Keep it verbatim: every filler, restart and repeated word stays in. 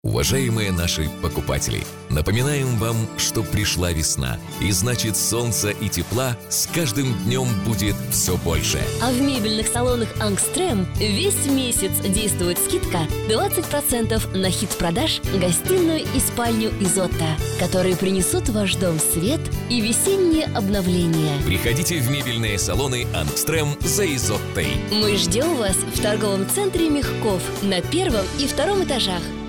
Уважаемые наши покупатели, напоминаем вам, что пришла весна, и значит, солнца и тепла с каждым днем будет все больше. А в мебельных салонах «Ангстрем» весь месяц действует скидка двадцать процентов на хит-продаж гостиную и спальню Изотто, которые принесут в ваш дом свет и весеннее обновление. Приходите в мебельные салоны «Ангстрем» за Изоттой. Мы ждем вас в торговом центре «Мягков» на первом и втором этажах.